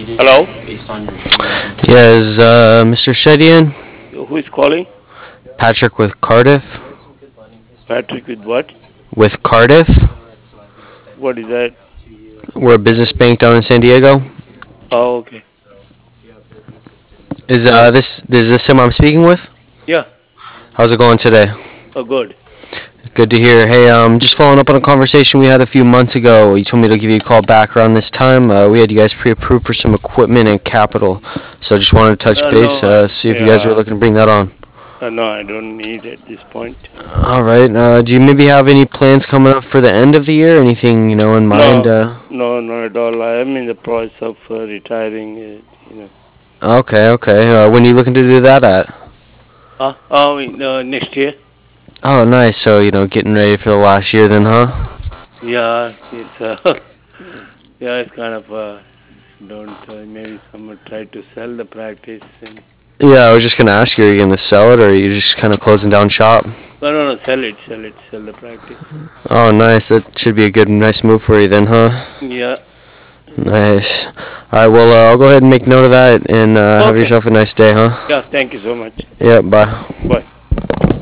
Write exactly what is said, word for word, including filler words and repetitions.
Hello? Yes, uh, Mister Shedian, Who is calling? Patrick with Cardiff. Patrick with what? With Cardiff, What is that? we're a business bank down in San Diego. Oh, okay. Is Uh, uh this is this him I'm speaking with? yeah. How's it going today? Oh, good. Good to hear. Hey, um, just following up on a conversation we had a few months ago. You told me to give you a call back around this time. Uh, we had you guys pre-approved for some equipment and capital, so just wanted to touch Uh, base, no, I, uh, see if you guys were yeah. looking to bring that on. Uh, no, I don't need at this point. All right. Uh, do you maybe have any plans coming up for the end of the year? Anything you know in mind? No, Uh, no, not at all. I am in the process of uh, retiring. Uh, you know. okay, okay. Uh, when are you looking to do that at? Uh, oh, in, uh, next year? Oh, nice. So, you know, getting ready for the last year then, huh? Yeah, it's uh, yeah, it's kind of uh, don't uh, maybe someone try to sell the practice. And, Yeah, I was just going to ask you, are you going to sell it or are you just kind of closing down shop? no, no, no, sell it, sell it, sell the practice. Oh, nice. That should be a good, nice move for you then, huh? Yeah. Nice. All right, well, uh, I'll go ahead and make note of that and uh, have Okay. yourself a nice day, huh? Yeah. Thank you so much. Yeah, bye. Bye.